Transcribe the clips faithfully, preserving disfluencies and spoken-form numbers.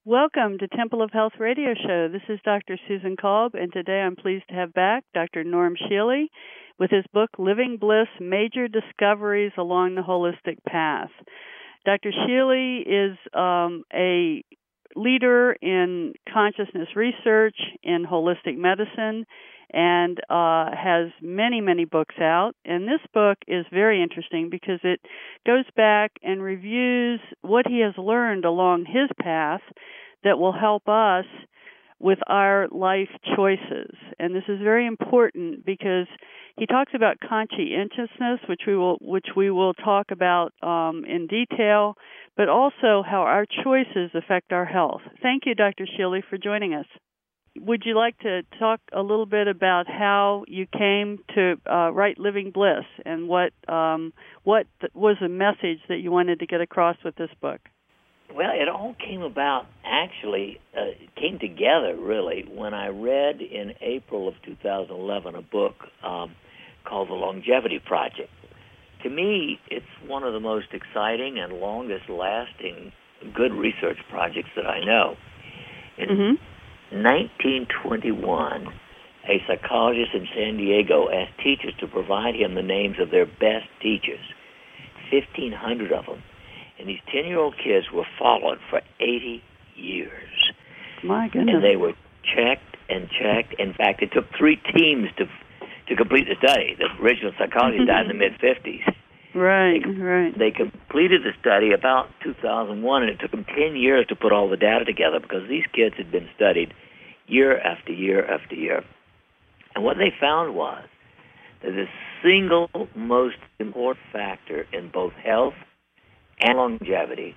Welcome to Temple of Health Radio Show. This is Doctor Susan Kolb, and today I'm pleased to have back Doctor Norm Shealy with his book, Living Bliss, Major Discoveries Along the Holistic Path. Doctor Shealy is um, a leader in consciousness research in holistic medicine and uh, has many, many books out. And this book is very interesting because it goes back and reviews what he has learned along his path that will help us with our life choices. And this is very important because he talks about conscientiousness, which we will which we will talk about um, in detail, but also how our choices affect our health. Thank you, Doctor Shealy, for joining us. Would you like to talk a little bit about how you came to uh, write Living Bliss and what um, what was the message that you wanted to get across with this book? Well, it all came about, actually, uh, it came together, really, when I read in April of two thousand eleven a book um, called The Longevity Project. To me, it's one of the most exciting and longest-lasting good research projects that I know. In mm-hmm. nineteen twenty-one, a psychologist in San Diego asked teachers to provide him the names of their best teachers, fifteen hundred of them. And these ten-year-old kids were followed for eighty years. My goodness. And they were checked and checked. In fact, it took three teams to to complete the study. The original psychologist died in the mid-fifties. Right, they, right. They completed the study about two thousand one, and it took them ten years to put all the data together because these kids had been studied year after year after year. And what they found was that the single most important factor in both health and longevity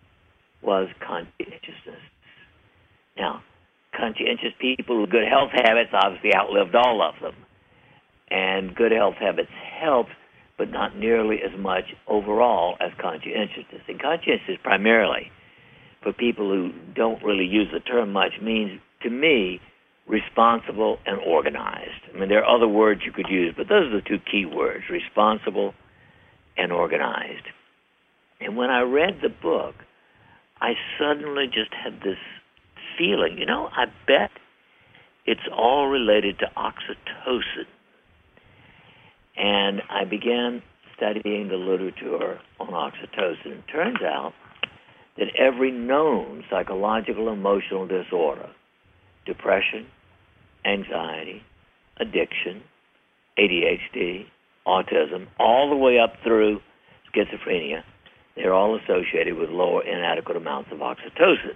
was conscientiousness. Now, conscientious people with good health habits obviously outlived all of them. And good health habits helped, but not nearly as much overall as conscientiousness. And conscientiousness primarily, for people who don't really use the term much, means, to me, responsible and organized. I mean, there are other words you could use, but those are the two key words, responsible and organized. And when I read the book, I suddenly just had this feeling, you know, I bet it's all related to oxytocin. And I began studying the literature on oxytocin. It turns out that every known psychological emotional disorder, depression, anxiety, addiction, A D H D, autism, all the way up through schizophrenia, they're all associated with lower inadequate amounts of oxytocin.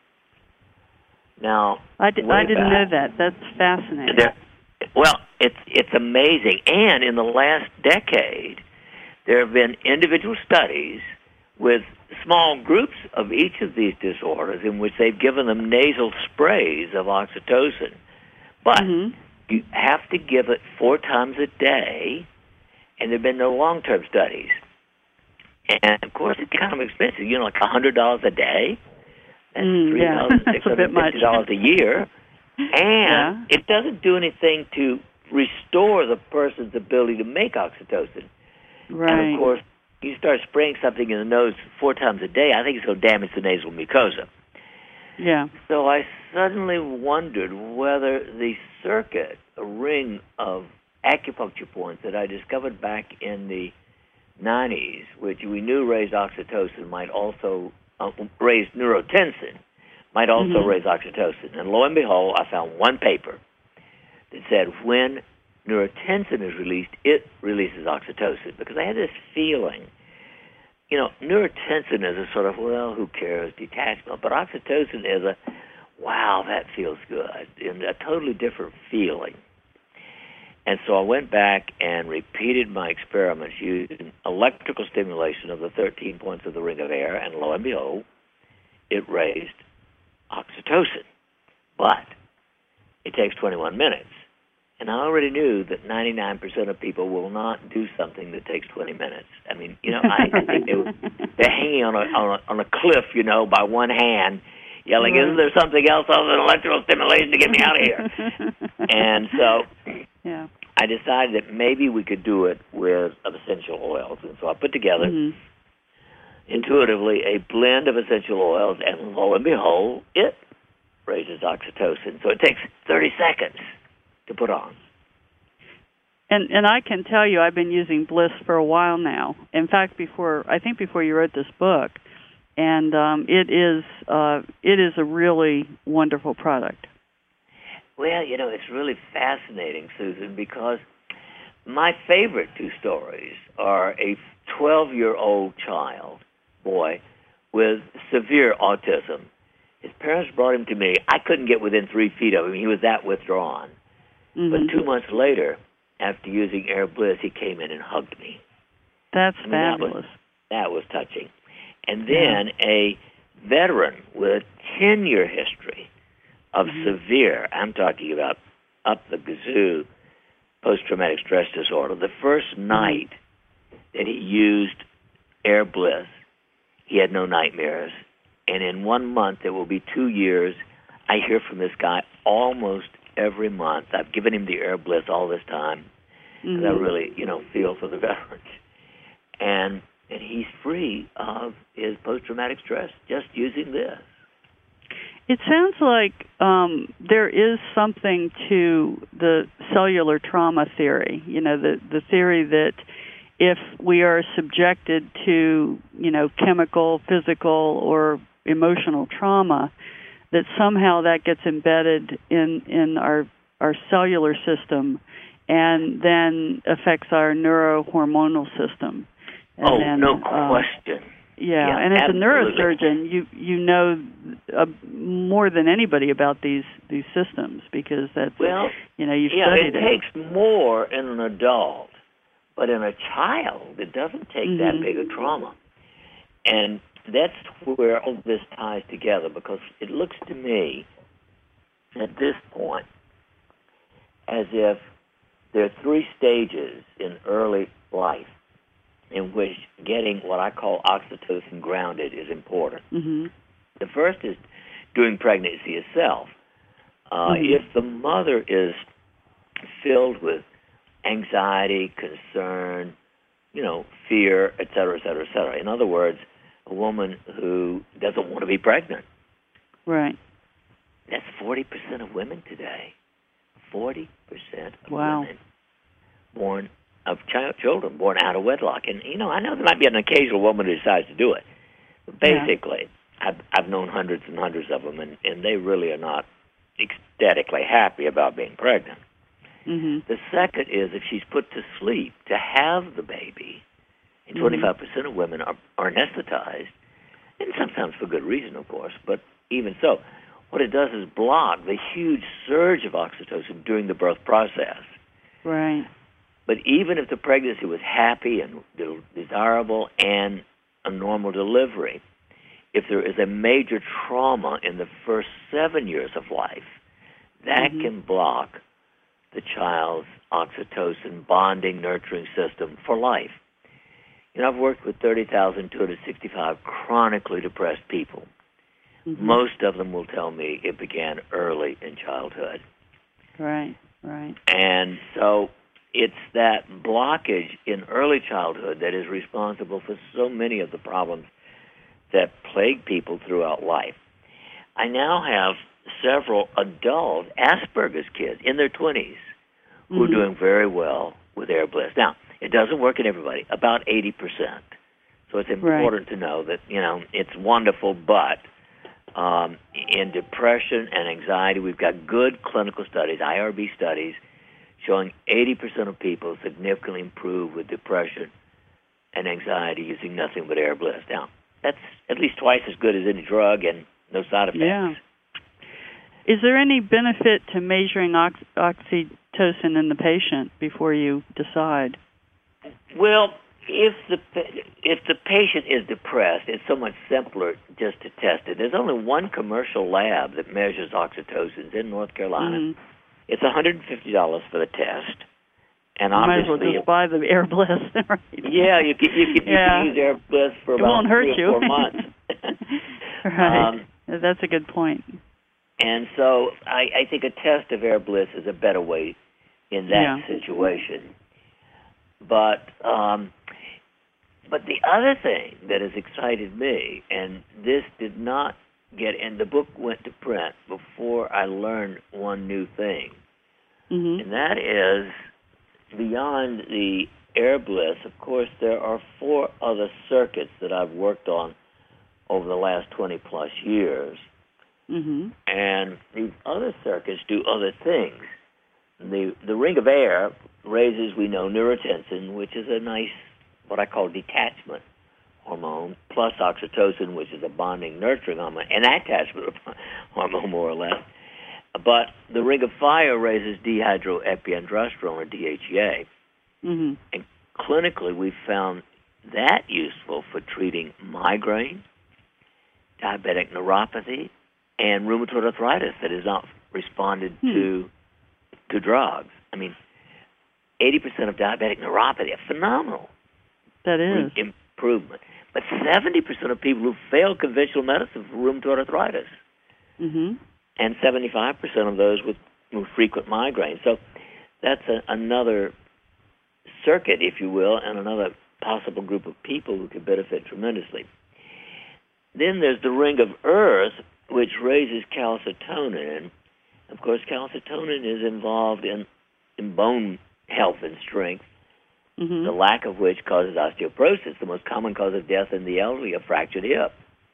Now, I, d- I didn't back, know that. That's fascinating. Well, it's it's amazing. And in the last decade, there have been individual studies with small groups of each of these disorders in which they've given them nasal sprays of oxytocin. But mm-hmm. you have to give it four times a day, and there have been no long-term studies. And, of course, it's kind of expensive, you know, like one hundred dollars a day. That's mm, three thousand six hundred fifty dollars yeah. a year. And yeah. it doesn't do anything to restore the person's ability to make oxytocin. Right. And, of course, you start spraying something in the nose four times a day, I think it's going to damage the nasal mucosa. Yeah. So I suddenly wondered whether the circuit, a ring of acupuncture points that I discovered back in the nineties, which we knew raised oxytocin, might also uh, raise neurotensin, might also mm-hmm. raise oxytocin. And lo and behold, I found one paper that said when neurotensin is released, it releases oxytocin. Because I had this feeling, you know, neurotensin is a sort of, well, who cares, detachment. But oxytocin is a, wow, that feels good, and a totally different feeling. And so I went back and repeated my experiments using electrical stimulation of the thirteen points of the ring of air, and lo and behold, it raised oxytocin. But it takes twenty-one minutes. And I already knew that ninety-nine percent of people will not do something that takes twenty minutes. I mean, you know, I, I think they were, they're hanging on a, on a on a cliff, you know, by one hand, yelling, right. Isn't there something else other than electrical stimulation to get me out of here? And so yeah. I decided that maybe we could do it with essential oils. And so I put together mm-hmm. intuitively a blend of essential oils, and lo and behold, it raises oxytocin. So it takes thirty seconds to put on. And and I can tell you, I've been using Bliss for a while now. In fact, before I think before you wrote this book, and um, it is uh, it is a really wonderful product. Well, you know, it's really fascinating, Susan, because my favorite two stories are a twelve-year-old child, boy, with severe autism. His parents brought him to me. I couldn't get within three feet of him. He was that withdrawn. Mm-hmm. But two months later, after using Air Bliss, he came in and hugged me. That's I mean, fabulous. That was, that was touching. And then yeah. a veteran with a ten-year history of mm-hmm. severe, I'm talking about up the gazoo, post-traumatic stress disorder. The first night that he used Air Bliss, he had no nightmares. And in one month, it will be two years, I hear from this guy almost every month. I've given him the Air Bliss all this time because mm-hmm. I really, you know, feel for the veterans. And and he's free of his post-traumatic stress just using this. It sounds like um, there is something to the cellular trauma theory, you know, the, the theory that if we are subjected to, you know, chemical, physical, or emotional trauma, that somehow that gets embedded in, in our our cellular system and then affects our neurohormonal system. And oh, then, no uh, question. Yeah, yeah, and as absolutely. a neurosurgeon, you you know uh, more than anybody about these these systems because that's well, you know you yeah, studied it. it. It takes more in an adult, but in a child, it doesn't take mm-hmm. that big a trauma, and that's where all this ties together because it looks to me at this point as if there are three stages in early life in which getting what I call oxytocin grounded is important. Mm-hmm. The first is during pregnancy itself. Uh, mm-hmm. If the mother is filled with anxiety, concern, you know, fear, et cetera, et cetera, et cetera. In other words, a woman who doesn't want to be pregnant. Right. That's forty percent of women today. forty percent of wow. women born of child, children born out of wedlock. And, you know, I know there might be an occasional woman who decides to do it. But basically, yeah. I've, I've known hundreds and hundreds of them, and, and they really are not ecstatically happy about being pregnant. Mm-hmm. The second is if she's put to sleep to have the baby, and mm-hmm. twenty-five percent of women are, are anesthetized, and sometimes for good reason, of course, but even so, what it does is block the huge surge of oxytocin during the birth process. Right. But even if the pregnancy was happy and desirable and a normal delivery, if there is a major trauma in the first seven years of life, that mm-hmm. can block the child's oxytocin bonding, nurturing system for life. You know, I've worked with thirty thousand two hundred sixty-five chronically depressed people. Mm-hmm. Most of them will tell me it began early in childhood. Right, right. And so it's that blockage in early childhood that is responsible for so many of the problems that plague people throughout life. I now have several adult Asperger's kids in their twenties who mm-hmm. are doing very well with Air Bliss. Now, it doesn't work in everybody, about eighty percent. So it's important right. to know that, you know, it's wonderful, but um, in depression and anxiety, we've got good clinical studies, I R B studies, showing eighty percent of people significantly improve with depression and anxiety using nothing but Air Bliss. Now, that's at least twice as good as any drug and no side effects. Yeah. Is there any benefit to measuring ox- oxytocin in the patient before you decide? Well, if the if the patient is depressed, it's so much simpler just to test it. There's only one commercial lab that measures oxytocin in North Carolina. Mm-hmm. It's one hundred fifty dollars for the test. And you obviously, might as well just buy the Air Bliss. Right? Yeah, you can, you can, yeah. you can use Air Bliss for it about won't hurt three you. or four months. Right. Um, That's a good point. And so I, I think a test of Air Bliss is a better way in that yeah. situation. But um, but the other thing that has excited me, and this did not get, and the book went to print before I learned one new thing, mm-hmm. and that is beyond the Air Bliss. Of course, there are four other circuits that I've worked on over the last twenty plus years, mm-hmm. and these other circuits do other things. The the Ring of Air raises, we know, neurotensin, which is a nice, what I call detachment hormone, plus oxytocin, which is a bonding, nurturing hormone, and attachment hormone, more or less. But the Ring of Fire raises dehydroepiandrosterone, or D H E A. Mm-hmm. And clinically, we found that useful for treating migraine, diabetic neuropathy, and rheumatoid arthritis that has not responded hmm. to to drugs. I mean, eighty percent of diabetic neuropathy, a phenomenal that is improvement. But seventy percent of people who fail conventional medicine for rheumatoid arthritis, mm-hmm. and seventy-five percent of those with, with frequent migraines. So that's a, another circuit, if you will, and another possible group of people who could benefit tremendously. Then there's the Ring of Earth, which raises calcitonin. Of course, calcitonin is involved in, in bone health and strength, mm-hmm. the lack of which causes osteoporosis, the most common cause of death in the elderly, a fractured hip.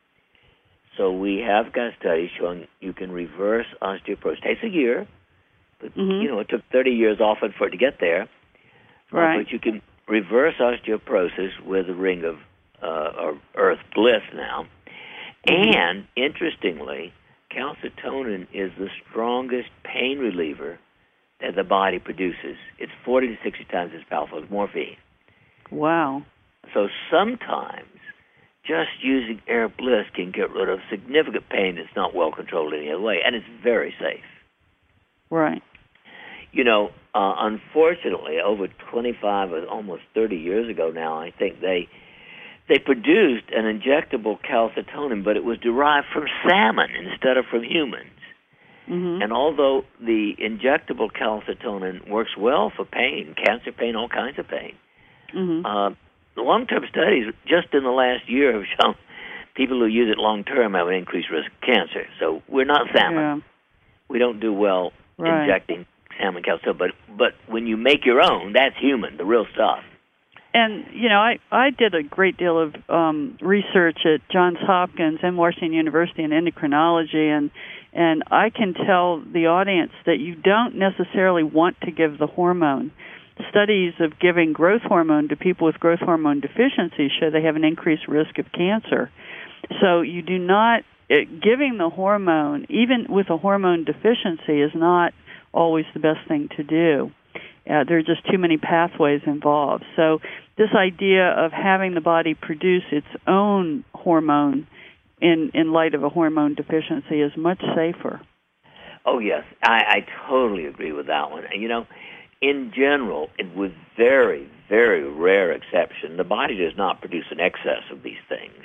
So we have got studies showing you can reverse osteoporosis. It takes a year, but mm-hmm. you know it took thirty years often for it to get there. Right. Uh, but you can reverse osteoporosis with the Ring of uh, or Earth Bliss now. Mm-hmm. And interestingly, calcitonin is the strongest pain reliever that the body produces. It's forty to sixty times as powerful as morphine. Wow. So sometimes just using Air Bliss can get rid of significant pain that's not well controlled any other way, and it's very safe. Right. You know, uh, unfortunately, over twenty-five or almost thirty years ago now, I think they they produced an injectable calcitonin, but it was derived from salmon instead of from humans. Mm-hmm. And although the injectable calcitonin works well for pain, cancer pain, all kinds of pain, mm-hmm. uh, the long-term studies just in the last year have shown people who use it long-term have an increased risk of cancer. So we're not salmon. Yeah. We don't do well right. injecting salmon calcitonin, but but when you make your own, that's human, the real stuff. And, you know, I, I did a great deal of um, research at Johns Hopkins and Washington University in endocrinology, and and I can tell the audience that you don't necessarily want to give the hormone. Studies of giving growth hormone to people with growth hormone deficiency show they have an increased risk of cancer. So you do not, it, giving the hormone, even with a hormone deficiency, is not always the best thing to do. Uh, there are just too many pathways involved. So this idea of having the body produce its own hormone in, in light of a hormone deficiency is much safer. Oh, yes. I, I totally agree with that one. And, you know, in general, and with very, very rare exception, the body does not produce an excess of these things.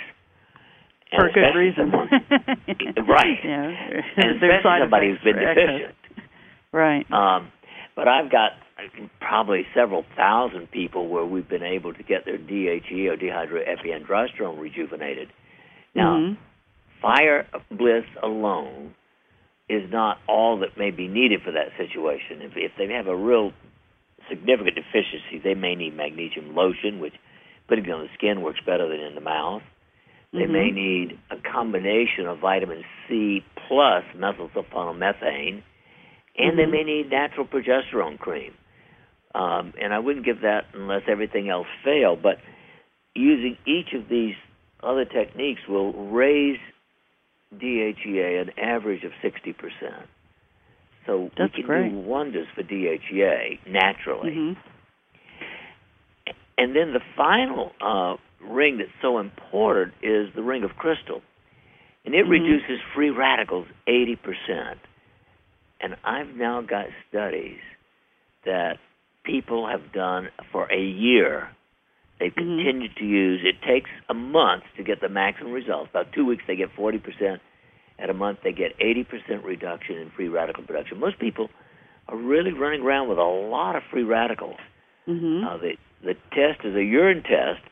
And For a good reason. Someone, right. Yeah. And especially somebody who's been deficient. Right. Um, but I've got probably several thousand people where we've been able to get their D H E A or dehydroepiandrosterone rejuvenated. Now, mm-hmm. Fire Bliss alone is not all that may be needed for that situation. If, if they have a real significant deficiency, they may need magnesium lotion, which putting it on the skin works better than in the mouth. They mm-hmm. may need a combination of vitamin C plus methylsulfonomethane, and mm-hmm. they may need natural progesterone cream. Um, and I wouldn't give that unless everything else failed, but using each of these other techniques will raise D H E A an average of sixty percent. So That's we can great. do wonders for D H E A naturally. Mm-hmm. And then the final uh, ring that's so important is the ring of crystal. And it mm-hmm. reduces free radicals eighty percent. And I've now got studies that people have done for a year. They've mm-hmm. continued to use. It takes a month to get the maximum results. About two weeks, they get forty percent. At a month, they get eighty percent reduction in free radical production. Most people are really running around with a lot of free radicals. Mm-hmm. Uh, the, the test is a urine test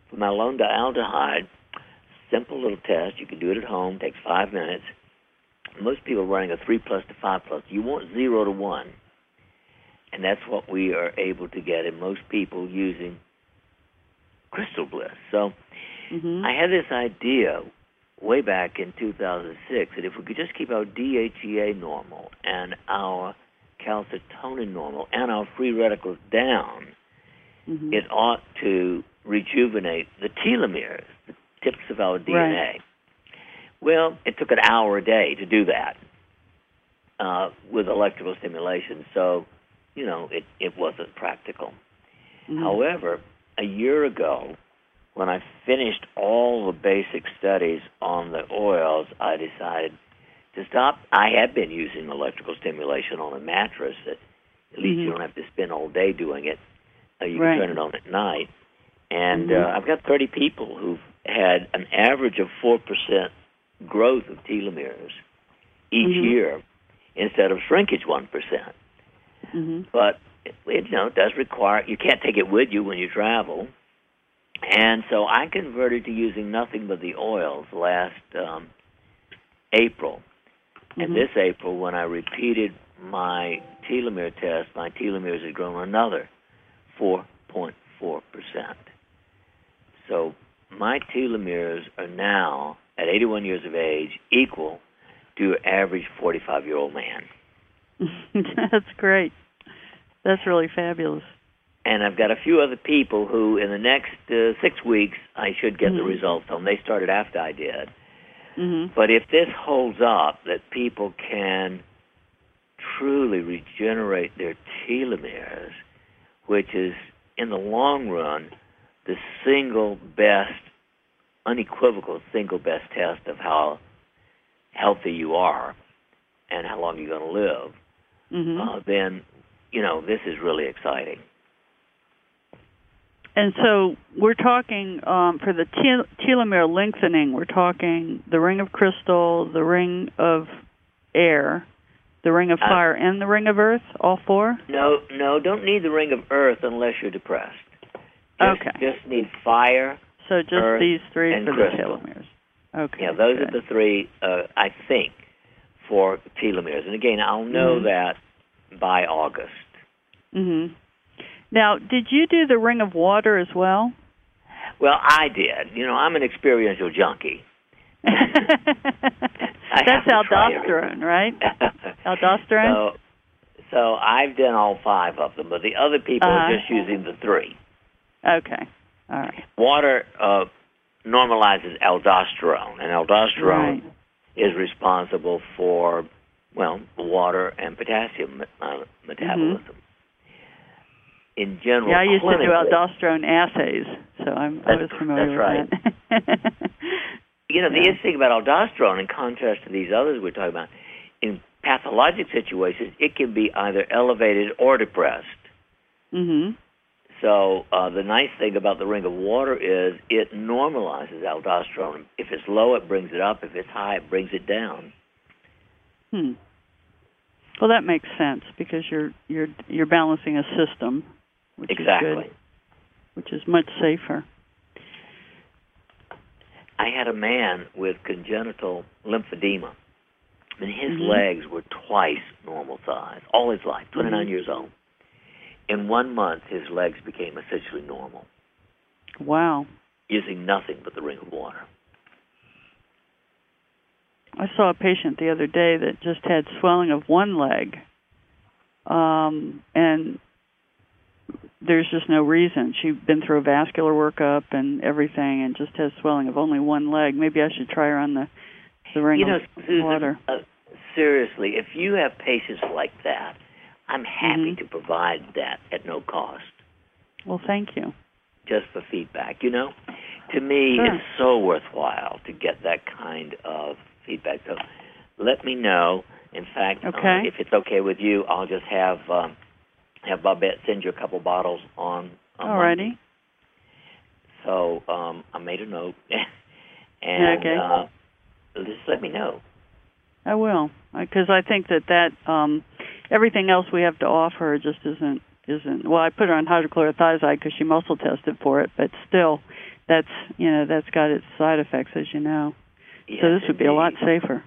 For malondialdehyde, simple little test. You can do it at home. Takes five minutes. Most people are running a three plus to five plus. You want zero to one, and that's what we are able to get in most people using Crystal Bliss. So mm-hmm. I had this idea way back in two thousand six that if we could just keep our D H E A normal and our calcitonin normal and our free radicals down, mm-hmm. it ought to rejuvenate the telomeres, the tips of our D N A. Right. Well, it took an hour a day to do that uh, with electrical stimulation, so, you know, it, it wasn't practical. Mm-hmm. However, a year ago, when I finished all the basic studies on the oils, I decided to stop. I had been using electrical stimulation on a mattress. That at least mm-hmm. you don't have to spend all day doing it. Uh, you right. can turn it on at night. And mm-hmm. uh, I've got thirty people who've had an average of four percent growth of telomeres each mm-hmm. year instead of shrinkage one percent. Mm-hmm. But, it, you know, it does require, you can't take it with you when you travel. And so I converted to using nothing but the oils last um, April. Mm-hmm. And this April, when I repeated my telomere test, my telomeres had grown another four point four percent. So my telomeres are now, at eighty-one years of age, equal to an average forty-five-year-old man. That's great. That's really fabulous. And I've got a few other people who, in the next uh, six weeks, I should get mm-hmm. the results on. They started after I did. Mm-hmm. But if this holds up, that people can truly regenerate their telomeres, which is, in the long run, the single best, unequivocal single best test of how healthy you are and how long you're going to live, mm-hmm. uh, then, you know, this is really exciting. And so we're talking, um, for the tel- telomere lengthening, we're talking the ring of crystal, the ring of air, the ring of fire, uh, and the ring of earth, all four? No, no, don't need the ring of earth unless you're depressed. Just, okay. Just need fire, So just earth, these three and for crystal. the telomeres. Okay. Yeah, those good. are the three, uh, I think, for telomeres. And again, I'll know mm-hmm. that by August. Mm-hmm. Now, did you do the ring of water as well? Well, I did. You know, I'm an experiential junkie. That's aldosterone, right? Aldosterone? So, so I've done all five of them, but the other people uh-huh. are just using the three. Okay. All right. Water uh, normalizes aldosterone, and aldosterone right. is responsible for, well, water and potassium uh, metabolism. Mm-hmm. In general, yeah, I used to do clinically, aldosterone assays, so I'm, I was familiar that's with right. that. You know, the yeah. interesting about aldosterone, in contrast to these others we're talking about, in pathologic situations, it can be either elevated or depressed. Mm-hmm. So uh, the nice thing about the ring of water is it normalizes aldosterone. If it's low, it brings it up. If it's high, it brings it down. Hmm. Well, that makes sense because you're you're you're balancing a system, which exactly. is good, which is much safer. I had a man with congenital lymphedema, and his mm-hmm. legs were twice normal size all his life, twenty-nine mm-hmm. years old. In one month, his legs became essentially normal. Wow. Using nothing but the ring of water. I saw a patient the other day that just had swelling of one leg, um, and there's just no reason. She'd been through a vascular workup and everything and just has swelling of only one leg. Maybe I should try her on the, the ring you know, of Susan, water. Uh, seriously, if you have patients like that, I'm happy mm-hmm. to provide that at no cost. Well, thank you. Just for feedback, you know? To me, sure. it's so worthwhile to get that kind of feedback. So let me know. In fact, okay. uh, if it's okay with you, I'll just have um, have Babette send you a couple bottles on, on Alrighty. Monday. So um, I made a note. and okay. uh, just let me know. I will, because I think that that um, everything else we have to offer just isn't isn't. Well, I put her on hydrochlorothiazide because she muscle tested for it, but still, that's you know that's got its side effects, as you know. Yes, so this would be a lot safer.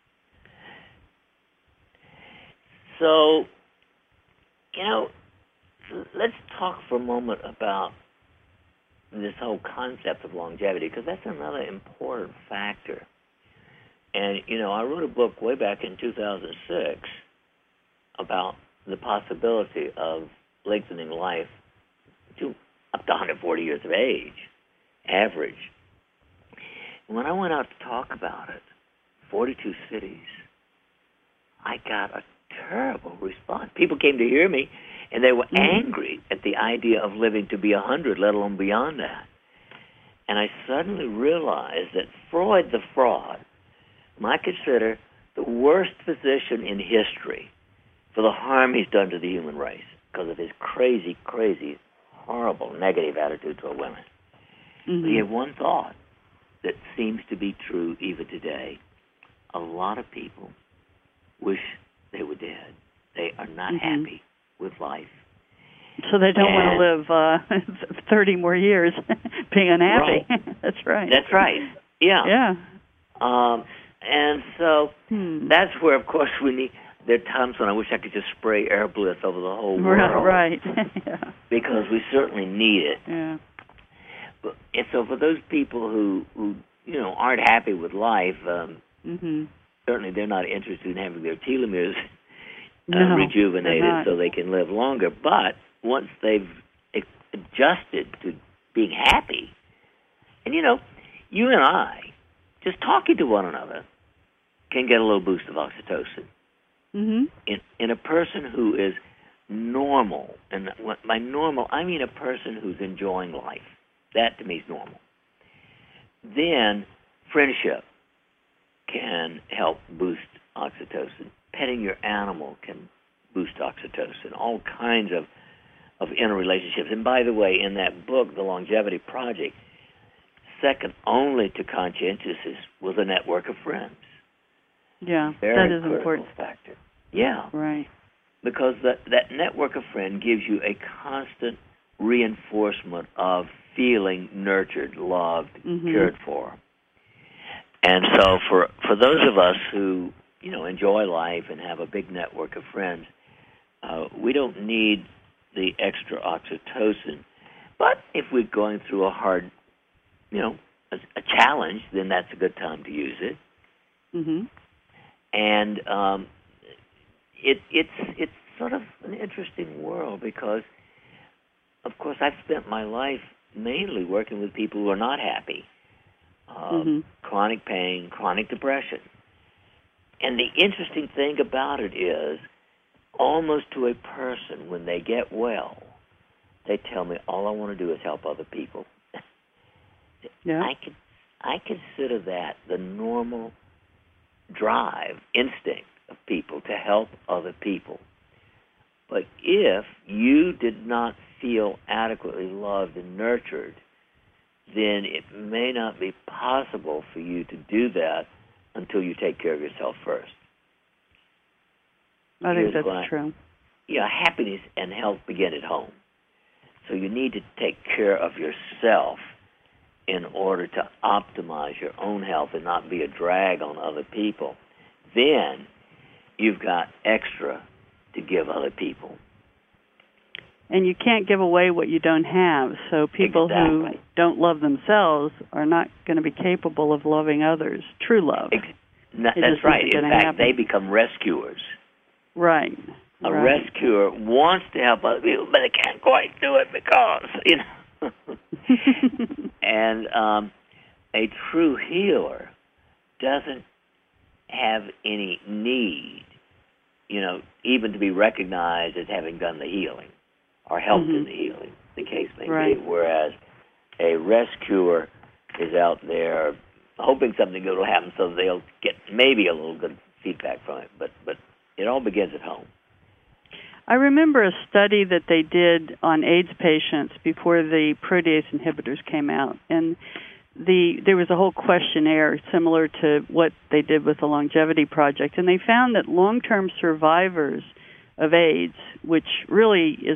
So, you know, let's talk for a moment about this whole concept of longevity, because that's another important factor. And, you know, I wrote a book way back in two thousand six about the possibility of lengthening life to up to one hundred forty years of age, average. And when I went out to talk about it, forty-two cities, I got a terrible response. People came to hear me, and they were mm-hmm. angry at the idea of living to be one hundred, let alone beyond that. And I suddenly realized that Freud the fraud might consider the worst physician in history for the harm he's done to the human race because of his crazy, crazy, horrible negative attitude toward women. Mm-hmm. But he had one thought that seems to be true even today. A lot of people wish they were dead. They are not mm-hmm. happy with life. So they don't and, want to live uh, thirty more years being unhappy. Right. That's right. That's right. Yeah. Yeah. Um, and so hmm. that's where, of course, we need. There are times when I wish I could just spray air bliss over the whole world. Right. yeah. Because we certainly need it. Yeah. But, and so for those people who, who you know, aren't happy with life, um, mm-hmm. certainly they're not interested in having their telomeres uh, no, rejuvenated so they can live longer. But once they've adjusted to being happy, and, you know, you and I, just talking to one another, can get a little boost of oxytocin. Mm-hmm. In, in a person who is normal, and by normal, I mean a person who's enjoying life. That, to me, is normal. Then friendship can help boost oxytocin. Petting your animal can boost oxytocin. All kinds of, of interrelationships. And by the way, in that book, The Longevity Project, second only to conscientiousness was a network of friends. Yeah, Very that is important. Factor. Yeah. Right. Because that, that network of friends gives you a constant reinforcement of feeling nurtured, loved, mm-hmm. cared for. And so for for those of us who, you know, enjoy life and have a big network of friends, uh, we don't need the extra oxytocin. But if we're going through a hard, you know, a, a challenge, then that's a good time to use it. Mm-hmm. And um, it, it's it's sort of an interesting world because, of course, I've spent my life mainly working with people who are not happy. Um, mm-hmm. Chronic pain, chronic depression. And the interesting thing about it is, almost to a person, when they get well, they tell me, all I want to do is help other people. Yeah. I can, I consider that the normal drive, instinct of people to help other people. But if you did not feel adequately loved and nurtured, then it may not be possible for you to do that until you take care of yourself first. I think Here's that's why. true. Yeah, happiness and health begin at home. So you need to take care of yourself in order to optimize your own health and not be a drag on other people. Then you've got extra to give other people. And you can't give away what you don't have. So people exactly. who don't love themselves are not going to be capable of loving others. True love. Ex- no, that's right. In fact, happen. They become rescuers. Right. A right. rescuer wants to help other people, but they can't quite do it because, you know. And um, a true healer doesn't have any need, you know, even to be recognized as having done the healing or helped mm-hmm. in the healing, the case may right. be. Whereas a rescuer is out there hoping something good will happen so they'll get maybe a little good feedback from it. But, but it all begins at home. I remember a study that they did on AIDS patients before the protease inhibitors came out, and the there was a whole questionnaire similar to what they did with the Longevity Project, and they found that long-term survivors of AIDS, which really is a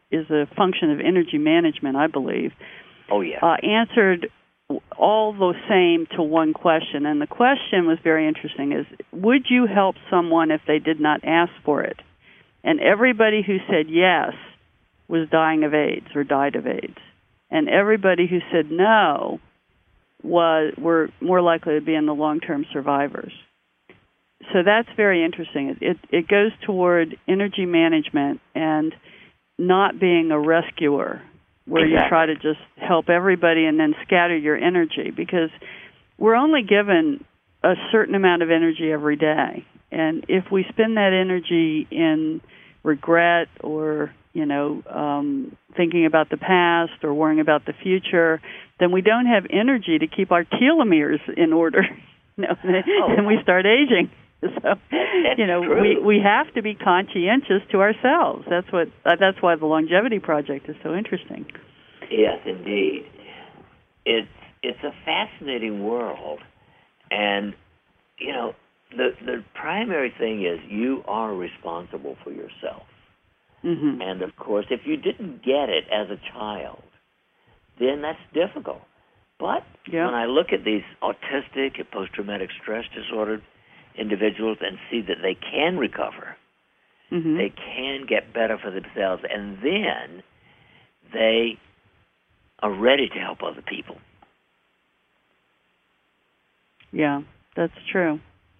is a function of energy management, I believe. Oh, yeah. Uh, answered all the same to one question, and the question was very interesting, is would you help someone if they did not ask for it? And everybody who said yes was dying of AIDS or died of AIDS. And everybody who said no was were more likely to be in the long-term survivors. So that's very interesting. It, it, it goes toward energy management and not being a rescuer, where exactly. you try to just help everybody and then scatter your energy, because we're only given a certain amount of energy every day. And if we spend that energy in regret or, you know, um, thinking about the past or worrying about the future, then we don't have energy to keep our telomeres in order. You know, oh. and we start aging. So, That's you know, true. we we have to be conscientious to ourselves. That's what. Uh, that's why the Longevity Project is so interesting. Yes, indeed. It's it's a fascinating world, and you know, the the primary thing is you are responsible for yourself. Mm-hmm. And of course, if you didn't get it as a child, then that's difficult. But yep. when I look at these autistic and post-traumatic stress disorder individuals and see that they can recover, mm-hmm. they can get better for themselves, and then they are ready to help other people. Yeah, that's true.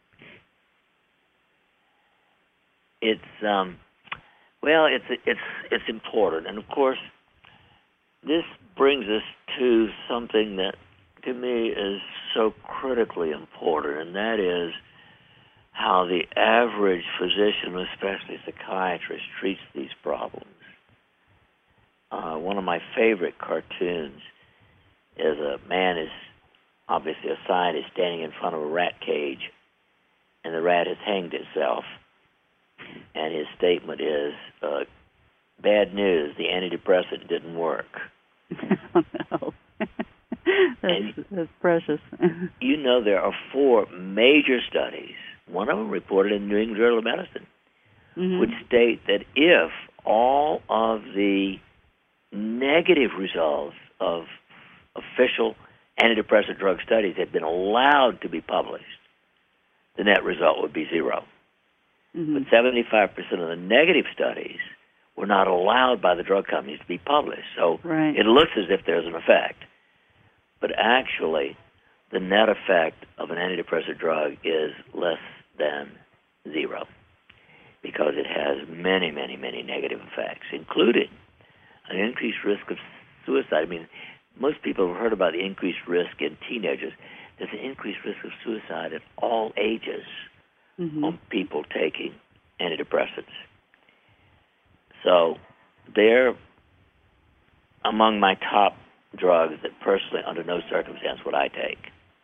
It's um, well, it's it's it's important, and of course, this brings us to something that to me is so critically important, and that is how the average physician, especially psychiatrist, treats these problems. Uh, one of my favorite cartoons is a man is obviously a scientist standing in front of a rat cage, and the rat has hanged itself, and his statement is, uh, bad news, the antidepressant didn't work. Oh, no. that's, that's precious. You know, there are four major studies, one of them reported in the New England Journal of Medicine, mm-hmm. which state that if all of the negative results of official antidepressant drug studies had been allowed to be published, the net result would be zero. Mm-hmm. But seventy-five percent of the negative studies were not allowed by the drug companies to be published. So right. it looks as if there's an effect. But actually, the net effect of an antidepressant drug is less than zero, because it has many, many, many negative effects, including an increased risk of suicide. I mean, most people have heard about the increased risk in teenagers. There's an increased risk of suicide at all ages mm-hmm. on people taking antidepressants. So they're among my top drugs that personally, under no circumstance, would I take.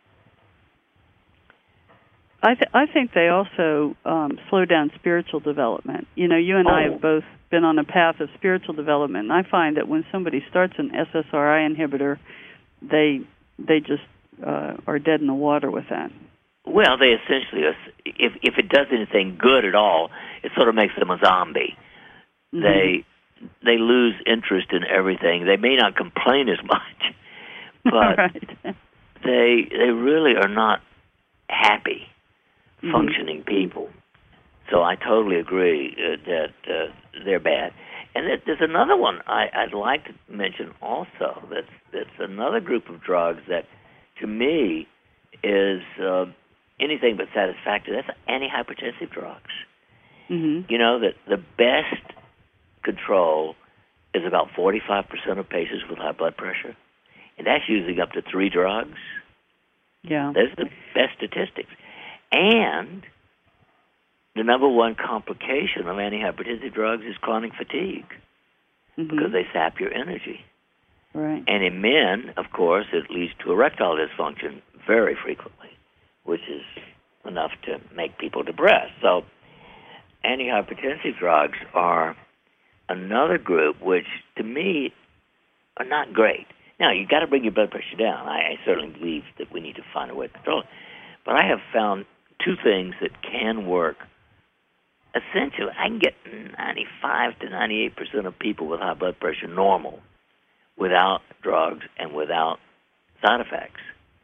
I, th- I think they also um, slow down spiritual development. You know, you and oh. I have both been on a path of spiritual development, and I find that when somebody starts an S S R I inhibitor, they they just uh, are dead in the water with that. Well, they essentially, if if it does anything good at all, it sort of makes them a zombie. Mm-hmm. They they lose interest in everything. They may not complain as much, but right. they they really are not happy, mm-hmm. functioning people. So I totally agree uh, that uh, they're bad. And that there's another one I, I'd like to mention also. That's that's another group of drugs that, to me, is uh, anything but satisfactory. That's antihypertensive drugs. Mm-hmm. You know that the best control is about forty-five percent of patients with high blood pressure, and that's using up to three drugs. Yeah, those are the best statistics. And the number one complication of antihypertensive drugs is chronic fatigue, mm-hmm. because they sap your energy. Right. And in men, of course, it leads to erectile dysfunction very frequently, which is enough to make people depressed. So antihypertensive drugs are another group which, to me, are not great. Now, you've got to bring your blood pressure down. I, I certainly believe that we need to find a way to control it. But I have found two things that can work essentially, I can get ninety-five to ninety-eight percent of people with high blood pressure normal without drugs and without side effects.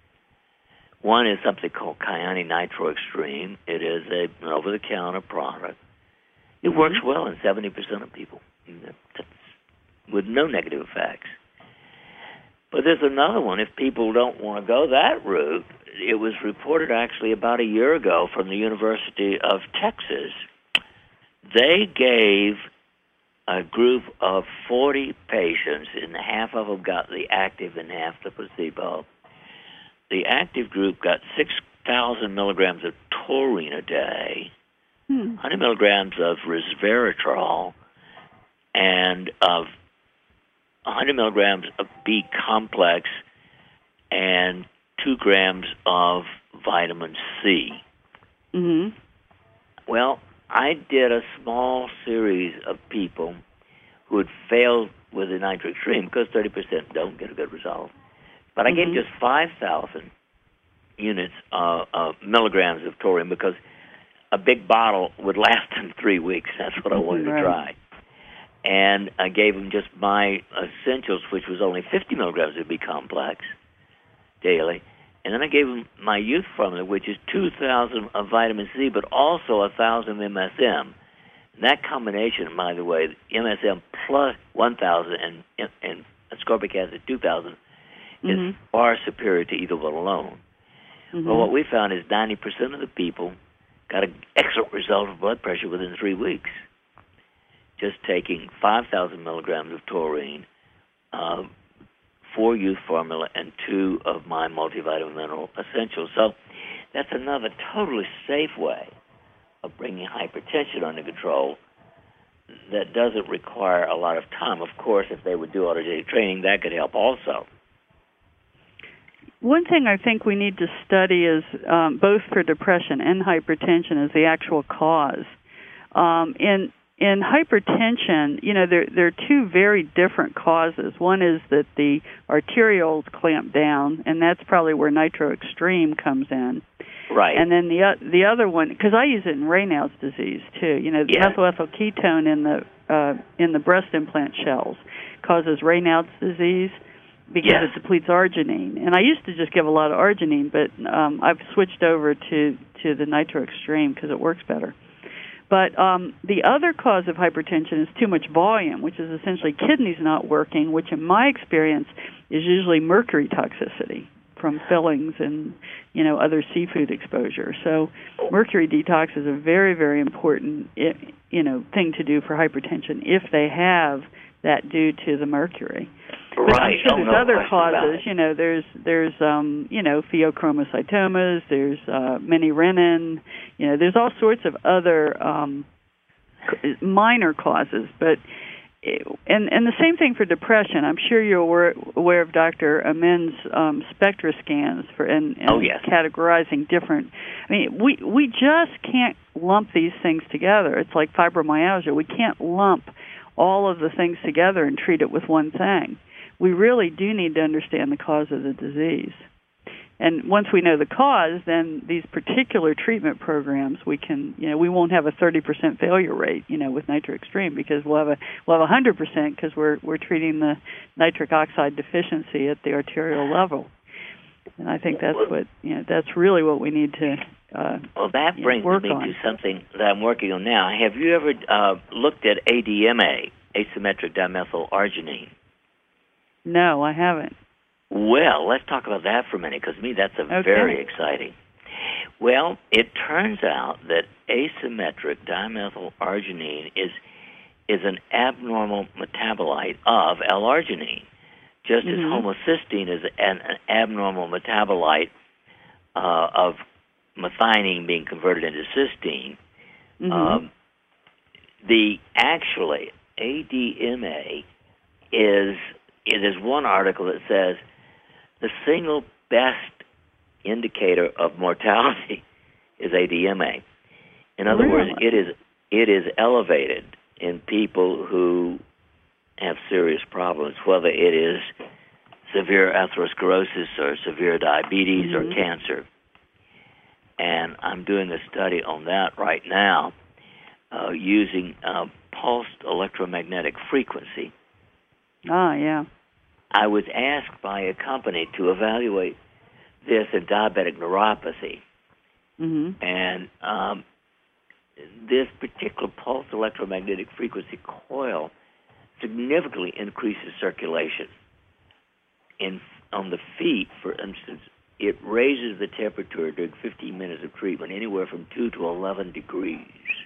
One is something called Kyani Nitro Extreme. It is a, an over-the-counter product. It Mm-hmm. works well in seventy percent of people That's with no negative effects. But there's another one. If people don't want to go that route, it was reported actually about a year ago from the University of Texas. They gave a group of forty patients, and half of them got the active and half the placebo. The active group got six thousand milligrams of taurine a day, Hmm. one hundred milligrams of resveratrol, and of one hundred milligrams of B complex, and two grams of vitamin C. Mm-hmm. Well, I did a small series of people who had failed with the Nitro Extreme because thirty percent don't get a good result. But I Mm-hmm. gave just five thousand units uh, of milligrams of taurine because a big bottle would last them three weeks. That's what I wanted Right. to try. And I gave them just my essentials, which was only fifty milligrams of B complex daily. And then I gave them my youth formula, which is two thousand of vitamin C, but also one thousand M S M. And that combination, by the way, M S M plus one thousand and, and ascorbic acid two thousand, Mm-hmm. is far superior to either one alone. Mm-hmm. Well, what we found is ninety percent of the people got an excellent result of blood pressure within three weeks, just taking five thousand milligrams of taurine, uh, four youth formula, and two of my multivitamin mineral essentials. So that's another totally safe way of bringing hypertension under control that doesn't require a lot of time. Of course, if they would do autogenetic training, that could help also. One thing I think we need to study is um, both for depression and hypertension is the actual cause. Um, in in hypertension, you know, there there are two very different causes. One is that the arterioles clamp down, and that's probably where Nitro Extreme comes in. Right. And then the the other one, because I use it in Raynaud's disease too. You know, the Yeah. methylethyl ketone in the uh, in the breast implant shells causes Raynaud's disease because Yes. it depletes arginine. And I used to just give a lot of arginine, but um, I've switched over to to the Nitro Extreme because it works better. But um, the other cause of hypertension is too much volume, which is essentially kidneys not working, which in my experience is usually mercury toxicity from fillings and, you know, other seafood exposure. So mercury detox is a very, very important, you know, thing to do for hypertension if they have that due to the mercury. But I'm Right. sure Oh, there's no other question about causes. it. You know, there's there's um, you know, pheochromocytomas. There's uh, menierenin. You know, there's all sorts of other um, minor causes. But it, and and the same thing for depression. I'm sure you're aware, aware of Doctor Amen's um, spectra scans for and, and Oh, yes. categorizing different. I mean, we we just can't lump these things together. It's like fibromyalgia. We can't lump all of the things together and treat it with one thing. We really do need to understand the cause of the disease. And once we know the cause, then these particular treatment programs, we can, you know, we won't have a thirty percent failure rate, you know, with Nitro Extreme because we'll have a we'll have a hundred percent because we're we're treating the nitric oxide deficiency at the arterial level. And I think that's what, you know, that's really what we need to uh, Well, that you know, brings work me on. to something that I'm working on now. Have you ever uh, looked at A D M A, asymmetric dimethyl arginine? No, I haven't. Well, let's talk about that for a minute, because to me that's a Okay. very exciting. Well, it turns out that asymmetric dimethyl arginine is is an abnormal metabolite of L-arginine, just Mhm. as homocysteine is an, an abnormal metabolite uh, of methionine being converted into cysteine. Mhm. Um, the actually A D M A is it is one article that says the single best indicator of mortality is A D M A. In other Really? words, it is it is elevated in people who have serious problems, whether it is severe atherosclerosis or severe diabetes Mhm. or cancer. And I'm doing a study on that right now. uh, using uh, pulsed electromagnetic frequency. Ah, yeah. I was asked by a company to evaluate this in diabetic neuropathy. Mm-hmm. And um, this particular pulsed electromagnetic frequency coil significantly increases circulation. In on the feet, for instance, it raises the temperature during fifteen minutes of treatment anywhere from two to eleven degrees.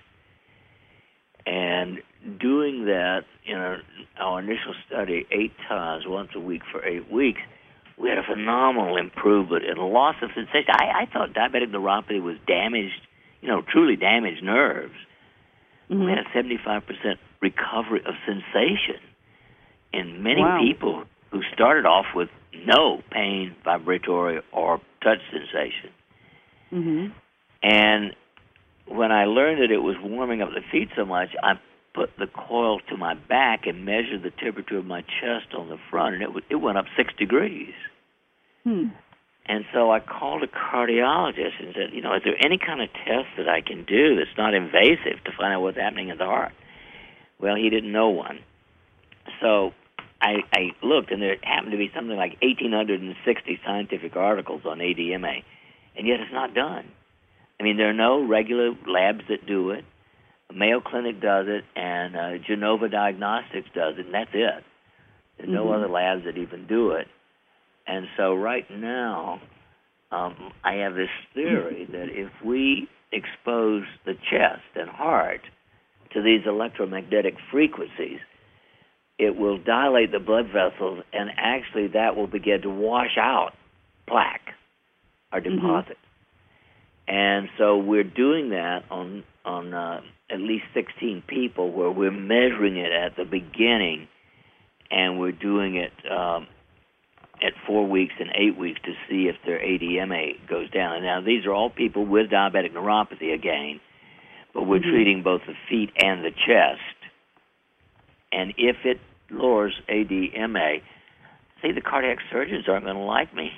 And doing that in our, our initial study eight times, once a week for eight weeks, we had a phenomenal improvement in loss of sensation. I, I thought diabetic neuropathy was damaged, you know, truly damaged nerves. Mm-hmm. We had a seventy-five percent recovery of sensation in many wow. people who started off with no pain, vibratory, or touch sensation. Mm-hmm. And when I learned that it was warming up the feet so much, I put the coil to my back and measured the temperature of my chest on the front, and it, w- it went up six degrees. Hmm. And so I called a cardiologist and said, you know, is there any kind of test that I can do that's not invasive to find out what's happening in the heart? Well, he didn't know one. So I, I looked, and there happened to be something like one thousand eight hundred sixty scientific articles on A D M A, and yet it's not done. I mean, there are no regular labs that do it. Mayo Clinic does it, and uh, Genova Diagnostics does it, and that's it. There's mm-hmm. no other labs that even do it. And so right now, um, I have this theory that if we expose the chest and heart to these electromagnetic frequencies, it will dilate the blood vessels, and actually that will begin to wash out plaque or deposit. Mm-hmm. And so we're doing that on on uh, at least sixteen people, where we're measuring it at the beginning, and we're doing it um, at four weeks and eight weeks to see if their A D M A goes down. And now these are all people with diabetic neuropathy again, but we're mm-hmm. treating both the feet and the chest. And if it lowers A D M A, see, the cardiac surgeons aren't going to like me.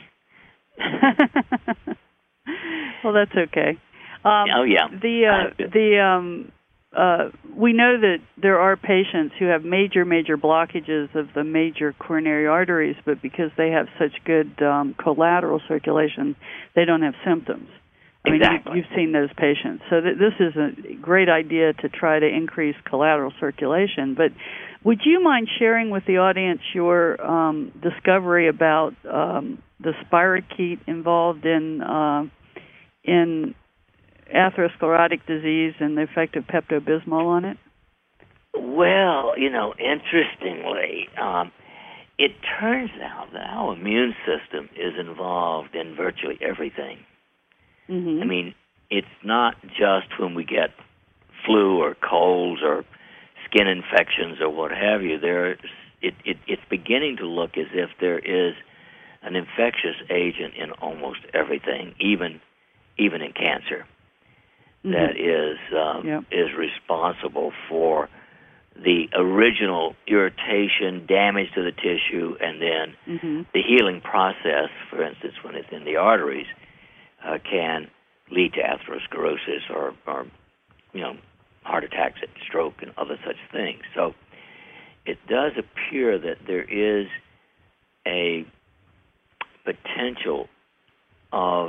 Well, that's okay. Um, oh yeah. The uh, the um, uh, we know that there are patients who have major major blockages of the major coronary arteries, but because they have such good um, collateral circulation, they don't have symptoms. I exactly. mean, you, you've seen those patients, so th- this is a great idea to try to increase collateral circulation. But would you mind sharing with the audience your um, discovery about um, the spirochete involved in uh, in atherosclerotic disease and the effect of Pepto-Bismol on it? Well, you know, interestingly, um, it turns out that our immune system is involved in virtually everything. Mm-hmm. I mean, it's not just when we get flu or colds or skin infections or what have you. There, it, it, it's beginning to look as if there is an infectious agent in almost everything, even even in cancer, mm-hmm. that is um, yep. is responsible for the original irritation, damage to the tissue, and then mm-hmm. the healing process. For instance, when it's in the arteries, uh, can lead to atherosclerosis or, or you know, heart attacks and stroke and other such things. So it does appear that there is a potential of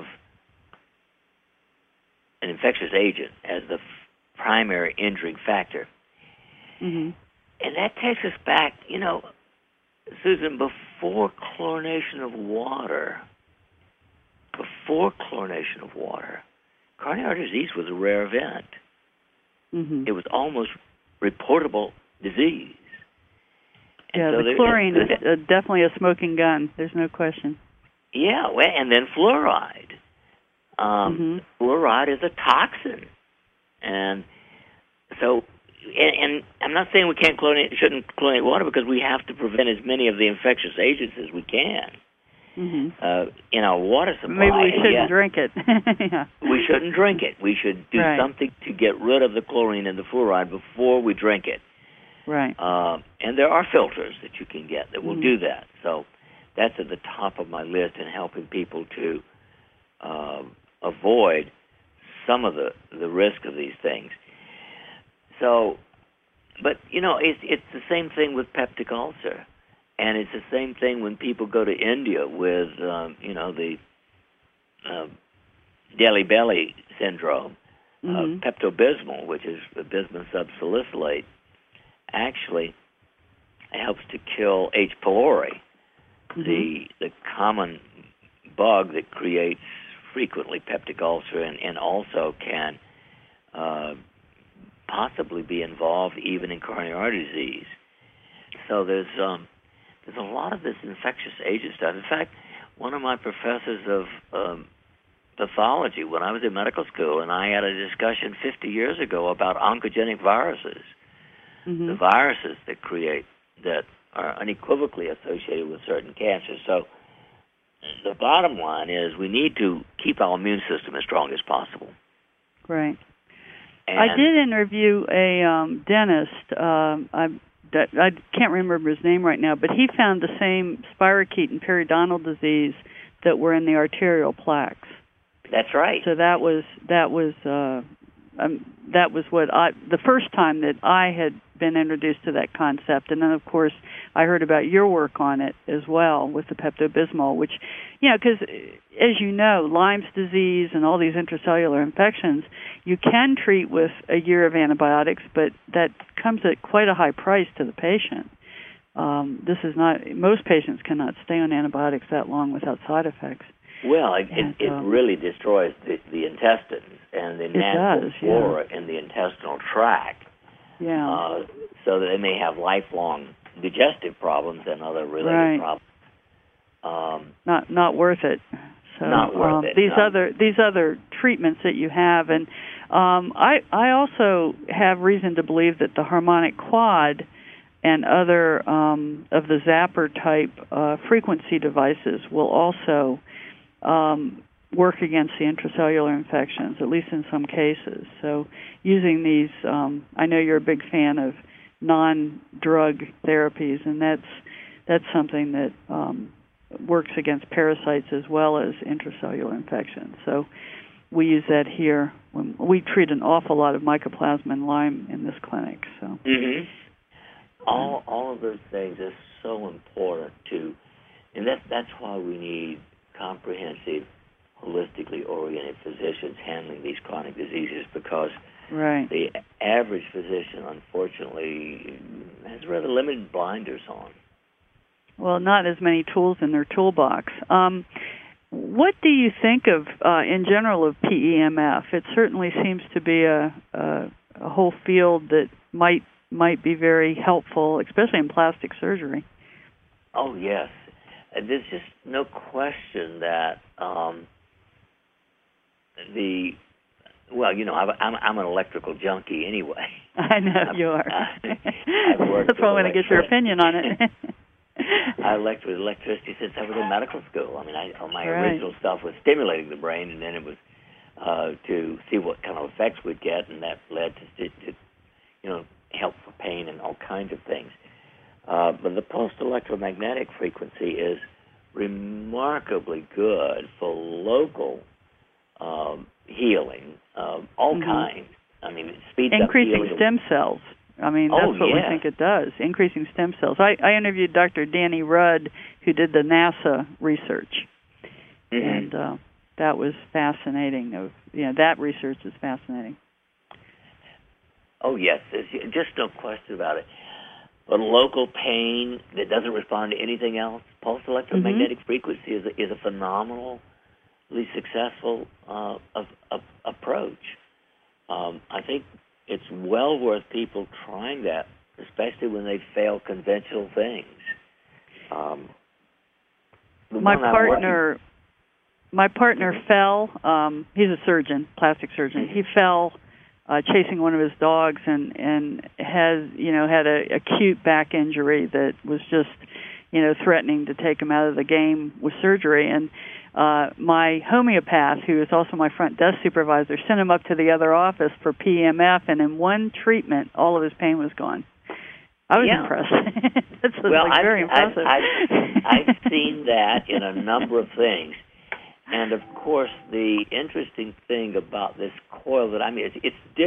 an infectious agent as the f- primary injuring factor. Mm-hmm. And that takes us back, you know, Susan, before chlorination of water, before chlorination of water, coronary artery disease was a rare event. Mm-hmm. It was almost reportable disease. And yeah, so the there, chlorine it, is uh, definitely a smoking gun. There's no question. Yeah, well, and then fluoride. Um, mm-hmm. Fluoride is a toxin. And so, and, and I'm not saying we can't chlorinate, shouldn't chlorinate water, because we have to prevent as many of the infectious agents as we can. Mm-hmm. Uh, in our water supply. Maybe we shouldn't yeah, drink it. yeah. We shouldn't drink it. We should do right. something to get rid of the chlorine and the fluoride before we drink it. Right. Uh, and there are filters that you can get that will mm-hmm. do that. So that's at the top of my list in helping people to uh, avoid some of the, the risk of these things. So, but, you know, it's, it's the same thing with peptic ulcer. And it's the same thing when people go to India with, um, you know, the uh, Delhi belly syndrome. Mm-hmm. Uh, Pepto-Bismol, which is bismuth subsalicylate, actually helps to kill H. pylori, mm-hmm. the the common bug that creates frequently peptic ulcer, and, and also can uh, possibly be involved even in coronary artery disease. So there's um, there's a lot of this infectious agent stuff. In fact, one of my professors of um, pathology when I was in medical school, and I had a discussion fifty years ago about oncogenic viruses, mm-hmm. the viruses that create, that are unequivocally associated with certain cancers. So the bottom line is we need to keep our immune system as strong as possible. Right. And I did interview a um, dentist. Um, I, that, I can't remember his name right now, but he found the same spirochete and periodontal disease that were in the arterial plaques. That's right. So that was that was uh, um, that was what I the first time that I had been introduced to that concept, and then of course I heard about your work on it as well with the Pepto-Bismol, which, you know, because as you know, Lyme's disease and all these intracellular infections, you can treat with a year of antibiotics, but that comes at quite a high price to the patient. Um, this is not most patients cannot stay on antibiotics that long without side effects. Well, it, and, it, it um, really destroys the, the intestines and the natural flora yeah. in the intestinal tract. Yeah. Uh, so that they may have lifelong digestive problems and other related right. problems. Um, not not worth it. So, not worth um, it. These no. other these other treatments that you have, and um, I I also have reason to believe that the harmonic quad and other um, of the zapper type uh, frequency devices will also um, work against the intracellular infections, at least in some cases. So using these, um, I know you're a big fan of non-drug therapies, and that's that's something that um, works against parasites as well as intracellular infections. So we use that here. When we treat an awful lot of Mycoplasma and Lyme in this clinic. So. Mm-hmm. All all of those things are so important to, and that that's why we need comprehensive, holistically oriented physicians handling these chronic diseases, because right. the average physician, unfortunately, has rather limited blinders on. Well, not as many tools in their toolbox. Um, what do you think of, uh, in general, of P E M F? It certainly seems to be a, a, a whole field that might might be very helpful, especially in plastic surgery. Oh, yes. There's just no question that um, the, well, you know, I'm, I'm an electrical junkie anyway. I know you are. I've worked That's why I want to get your opinion on it. I worked with electricity since I was in medical school. I mean, I, my right. original stuff was stimulating the brain, and then it was uh, to see what kind of effects we'd get, and that led to, to you know, help for pain and all kinds of things. Uh, but the pulsed electromagnetic frequency is remarkably good for local um, healing, um, all mm-hmm. kinds. I mean, it speeds Increasing up healing. stem cells. I mean, that's oh, what yeah. we think it does, increasing stem cells. I, I interviewed Doctor Danny Rudd, who did the NASA research, mm-hmm. and uh, that was fascinating. Of you know, that research is fascinating. Oh, yes, there's just no question about it. But local pain that doesn't respond to anything else, pulsed electromagnetic mm-hmm. frequency is a, is a phenomenally successful uh, of, of approach. Um, I think it's well worth people trying that, especially when they fail conventional things. Um, my partner, my partner fell. Um, he's a surgeon, plastic surgeon. He fell uh, chasing one of his dogs, and and has you know had a acute back injury that was just you know threatening to take him out of the game with surgery. And uh, my homeopath, who is also my front desk supervisor, sent him up to the other office for P M F, and in one treatment, all of his pain was gone. I was yeah. impressed. That's well, like I've, very impressive. I've, I've, I've seen that in a number of things. And, of course, the interesting thing about this coil that I mean, it's, it's diff.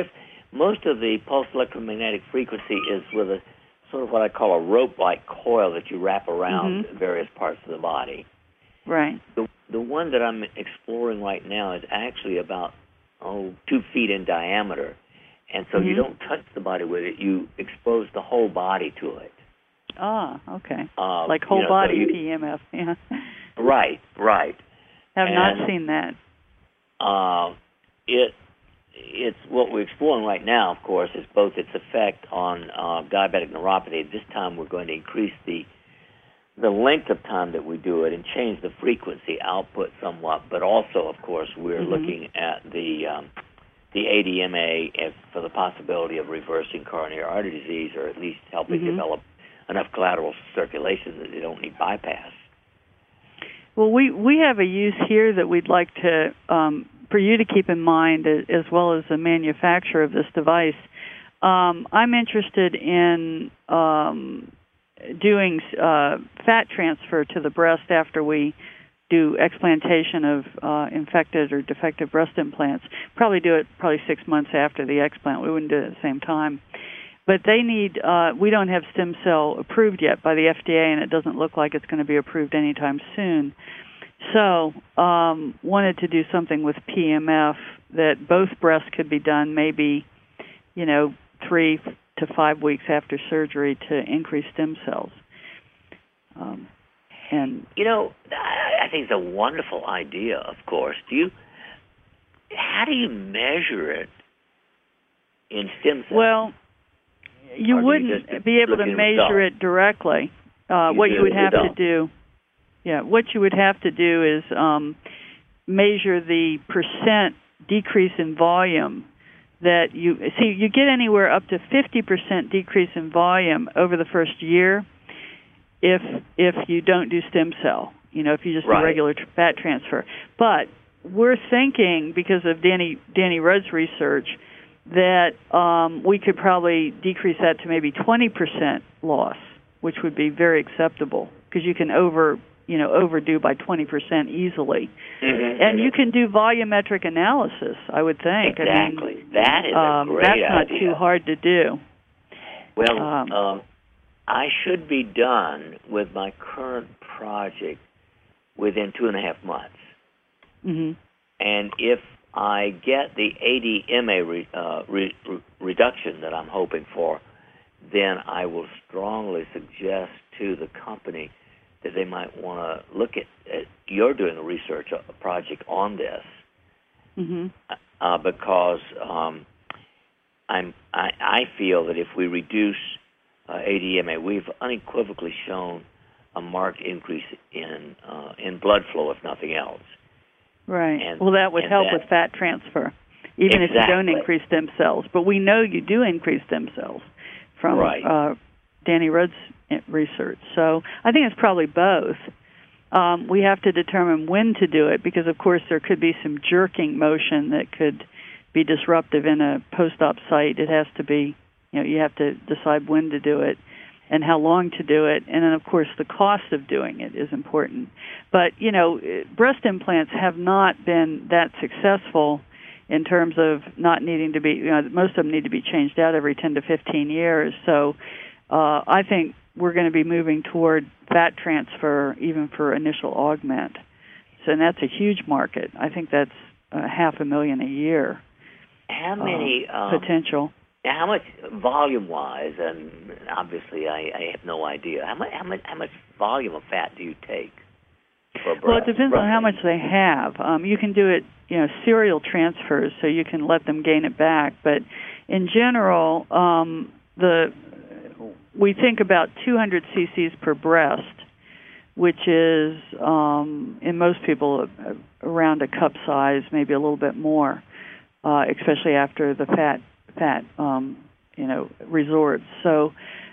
most of the pulse electromagnetic frequency is with a sort of what I call a rope-like coil that you wrap around mm-hmm. various parts of the body. Right. The the one that I'm exploring right now is actually about oh two feet in diameter, and so mm-hmm. you don't touch the body with it. You expose the whole body to it. Ah, okay. Uh, like whole you know, body so you, P M F. Yeah. Right. Right. Have and, not seen that. Uh, it it's what we're exploring right now. Of course, is both its effect on uh, diabetic neuropathy. This time, we're going to increase the the length of time that we do it and change the frequency output somewhat, but also, of course, we're mm-hmm. looking at the um, the A D M A as for the possibility of reversing coronary artery disease, or at least helping mm-hmm. develop enough collateral circulation that they don't need bypass. Well, we, we have a use here that we'd like to um, for you to keep in mind, as well as the manufacturer of this device. Um, I'm interested in um, doing uh, fat transfer to the breast after we do explantation of uh, infected or defective breast implants. Probably do it probably six months after the explant. We wouldn't do it at the same time. But they need, uh, we don't have stem cell approved yet by the F D A, and it doesn't look like it's going to be approved anytime soon. So um, wanted to do something with P M F that both breasts could be done maybe, you know, three to five weeks after surgery to increase stem cells. Um, and you know, I think it's a wonderful idea. Of course, do you? How do you measure it in stem cells? Well, you or wouldn't you be able to measure it directly. Uh, you what you would have result. to do, yeah, what you would have to do is um, measure the percent decrease in volume that you see. You get anywhere up to fifty percent decrease in volume over the first year if if you don't do stem cell. You know, if you just right. do regular tr- fat transfer. But we're thinking, because of Danny Danny Rudd's research, that um, we could probably decrease that to maybe twenty percent loss, which would be very acceptable, because you can over, you know, overdo by twenty percent easily. Mm-hmm. And you can do volumetric analysis, I would think. Exactly. I mean, that is um, a great that's not idea. too hard to do. Well, um, um, I should be done with my current project within two and a half months. Mm-hmm. And if I get the A D M A re, uh, re, re, reduction that I'm hoping for, then I will strongly suggest to the company that they might want to look at, at you're doing a research a project on this, mm-hmm. uh, because um, I'm I, I feel that if we reduce uh, A D M A, we've unequivocally shown a marked increase in uh, in blood flow, if nothing else. Right. And, well, that would help that, with fat transfer, even exactly. if you don't increase stem cells. But we know you do increase stem cells from right. uh, Danny Rudd's research. So I think it's probably both. Um, we have to determine when to do it, because, of course, there could be some jerking motion that could be disruptive in a post-op site. It has to be, you know, you have to decide when to do it and how long to do it. And then, of course, the cost of doing it is important. But, you know, breast implants have not been that successful in terms of not needing to be, you know, most of them need to be changed out every ten to fifteen years. So uh, I think we're going to be moving toward fat transfer even for initial augment. So, and that's a huge market. I think that's uh, half a million a year. How many uh, um, potential? How much volume-wise, and obviously I, I have no idea, how much, how much how much volume of fat do you take for breast? Well, it depends roughly? on how much they have. Um, you can do it, you know, serial transfers, so you can let them gain it back. But in general, um, the we think about two hundred cc's per breast, which is, um, in most people, uh, around a cup size, maybe a little bit more, uh, especially after the fat fat, um, you know, resorts. So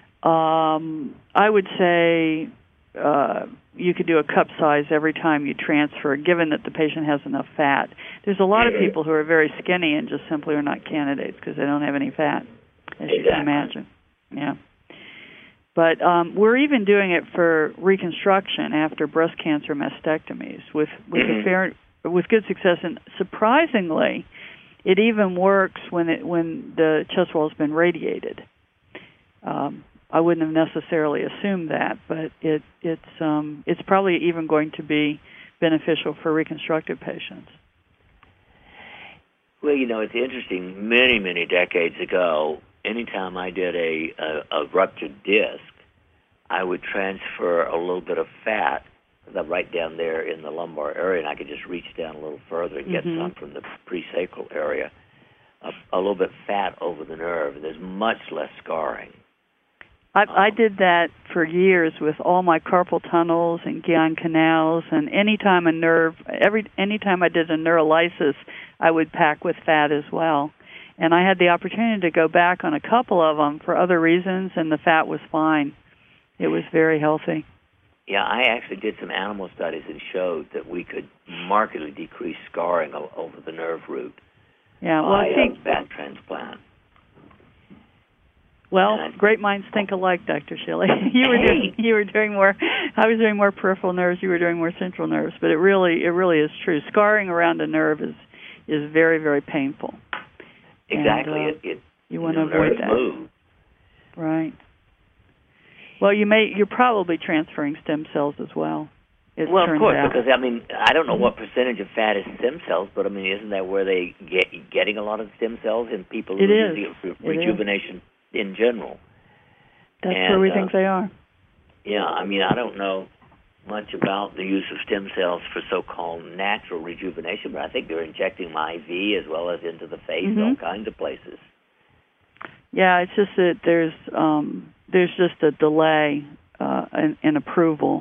um, I would say uh, you could do a cup size every time you transfer, given that the patient has enough fat. There's a lot of people who are very skinny and just simply are not candidates because they don't have any fat, as exactly. you can imagine. Yeah. But um, we're even doing it for reconstruction after breast cancer mastectomies with with mm-hmm. a fair with good success, and surprisingly, it even works when it when the chest wall has been radiated. Um, I wouldn't have necessarily assumed that, but it it's um, it's probably even going to be beneficial for reconstructive patients. Well, you know, it's interesting. Many, many decades ago, anytime I did a, a, a ruptured disc, I would transfer a little bit of fat right down there in the lumbar area, and I could just reach down a little further and get mm-hmm. some from the presacral area, a, a little bit fat over the nerve. There's much less scarring. I, um, I did that for years with all my carpal tunnels and Guillain canals, and anytime a nerve, every anytime I did a neurolysis, I would pack with fat as well. And I had the opportunity to go back on a couple of them for other reasons, and the fat was fine. It was very healthy. Yeah, I actually did some animal studies that showed that we could markedly decrease scarring o- over the nerve root yeah, well, by I think, a fat transplant. Well, great minds think alike, Doctor Schille. you were doing you were doing more. I was doing more peripheral nerves. You were doing more central nerves. But it really it really is true. Scarring around a nerve is is very very painful. Exactly. And, uh, it, it, you want to avoid that. Move. Right. Well, you may you're probably transferring stem cells as well. It Well, of course, out. because I mean I don't know what percentage of fat is stem cells, but I mean isn't that where they get getting a lot of stem cells in people who it are is. using it for it rejuvenation is. in general? That's and, where we uh, think they are. Yeah, I mean I don't know much about the use of stem cells for so-called natural rejuvenation, but I think they're injecting them I V as well as into the face, mm-hmm. all kinds of places. Yeah, it's just that there's um, there's just a delay uh, in, in approval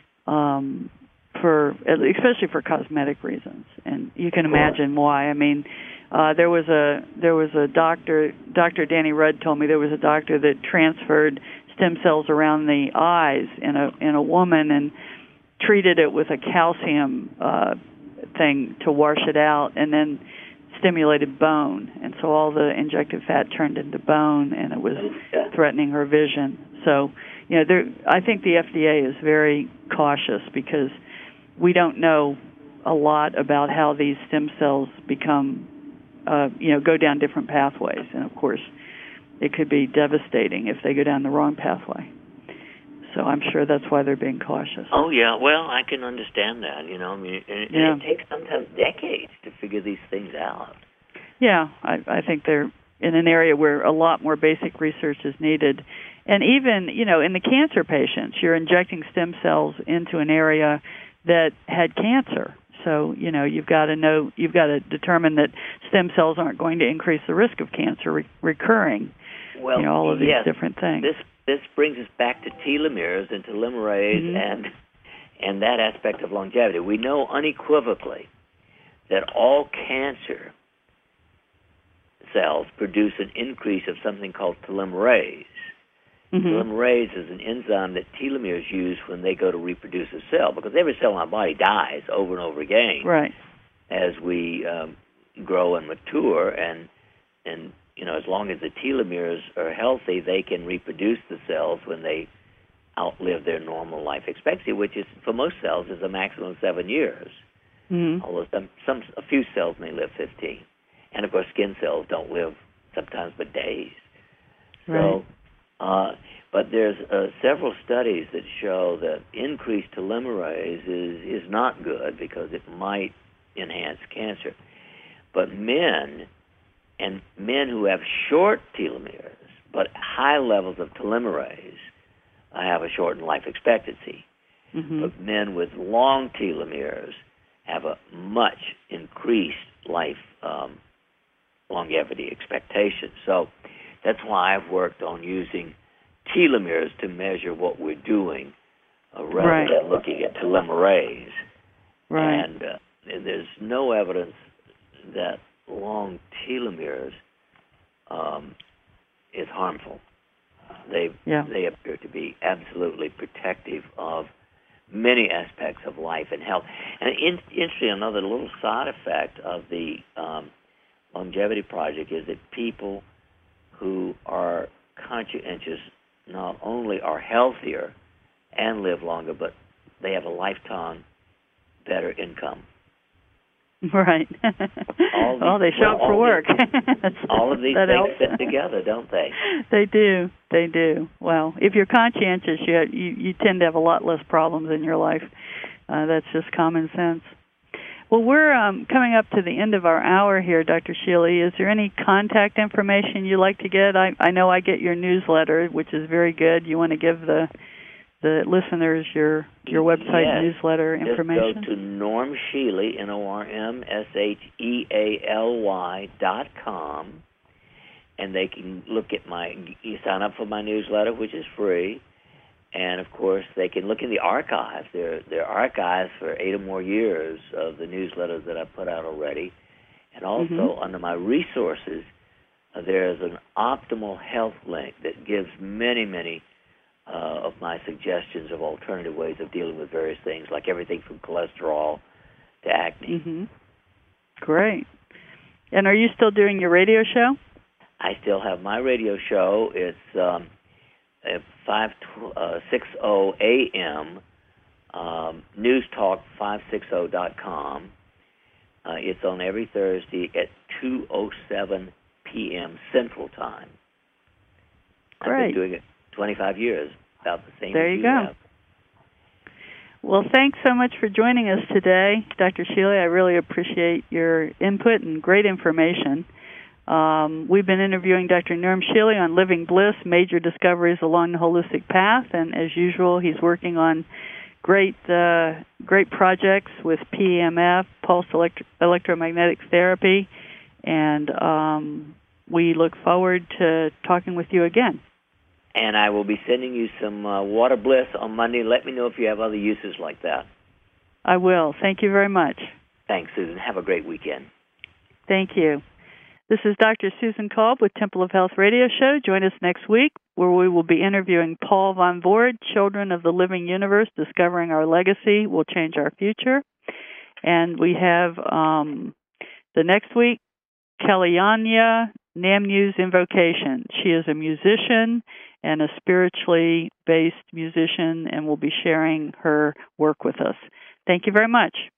um, for especially for cosmetic reasons, and you can imagine why. I mean, uh, there was a there was a doctor, Doctor Danny Rudd told me there was a doctor that transferred stem cells around the eyes in a in a woman and treated it with a calcium uh, thing to wash it out, and then stimulated bone, and so all the injected fat turned into bone, and it was threatening her vision. So, you know, there, I think the F D A is very cautious because we don't know a lot about how these stem cells become, uh, you know, go down different pathways, and of course, it could be devastating if they go down the wrong pathway. So I'm sure that's why they're being cautious. Oh, yeah. Well, I can understand that. You know, I mean, it, yeah. it takes sometimes decades to figure these things out. Yeah, I, I think they're in an area where a lot more basic research is needed. And even, you know, in the cancer patients, you're injecting stem cells into an area that had cancer. So, you know, you've got to know, you've got to determine that stem cells aren't going to increase the risk of cancer re- recurring. Well, you know, all of these yes, different things. This this brings us back to telomeres and telomerase mm-hmm. and and that aspect of longevity. We know unequivocally that all cancer cells produce an increase of something called telomerase. Mm-hmm. Telomerase is an enzyme that telomeres use when they go to reproduce a cell, because every cell in our body dies over and over again right. as we um, grow and mature, and and you know, as long as the telomeres are healthy, they can reproduce the cells when they outlive their normal life expectancy, which is, for most cells, is a maximum of seven years. Mm-hmm. Although some, some, a few cells may live fifteen. And, of course, skin cells don't live sometimes but days. Right. So, uh, but there's uh, several studies that show that increased telomerase is, is not good because it might enhance cancer. But men... And men who have short telomeres but high levels of telomerase uh, have a shortened life expectancy. Mm-hmm. But men with long telomeres have a much increased life um, longevity expectation. So that's why I've worked on using telomeres to measure what we're doing uh, rather right. than looking at telomerase. Right. And, uh, and there's no evidence that long telomeres um, is harmful. They yeah. they appear to be absolutely protective of many aspects of life and health. And in, interesting, another little side effect of the um, longevity project is that people who are conscientious not only are healthier and live longer, but they have a lifetime better income. Right. All these, well, they show well, up for work. These, all of these that things helps. fit together, don't they? They do. They do. Well, if you're conscientious, you you, you tend to have a lot less problems in your life. Uh, that's just common sense. Well, we're um, coming up to the end of our hour here, Doctor Shealy. Is there any contact information you'd like to get? I, I know I get your newsletter, which is very good. You want to give the the listeners your your website yes. newsletter information? Just go to Norm Shealy, N O R M S H E A L Y dot com, and they can look at my, you sign up for my newsletter, which is free, and, of course, they can look in the archives. There, there are archives for eight or more years of the newsletters that I've put out already, and also mm-hmm. under my resources, uh, there's an optimal health link that gives many, many Uh, of my suggestions of alternative ways of dealing with various things, like everything from cholesterol to acne. Mm-hmm. Great. And are you still doing your radio show? I still have my radio show. It's um, at five sixty a.m. Um, News Talk five sixty dot com. Uh, it's on every Thursday at two oh seven p.m. Central Time. Great. I've been doing it twenty-five years, about the same there as you, you go. have. Well, thanks so much for joining us today, Doctor Shealy. I really appreciate your input and great information. Um, we've been interviewing Doctor Norm Shealy on Living Bliss, Major Discoveries Along the Holistic Path, and as usual, he's working on great uh, great projects with P E M F, pulse electro- electromagnetic therapy, and um, we look forward to talking with you again. And I will be sending you some uh, Water Bliss on Monday. Let me know if you have other uses like that. I will. Thank you very much. Thanks, Susan. Have a great weekend. Thank you. This is Doctor Susan Kolb with Temple of Health Radio Show. Join us next week where we will be interviewing Paul Von Voord, Children of the Living Universe, Discovering Our Legacy Will Change Our Future. And we have um, the next week, Kellyanne Namnew's Invocation. She is a musician and a spiritually based musician and will be sharing her work with us. Thank you very much.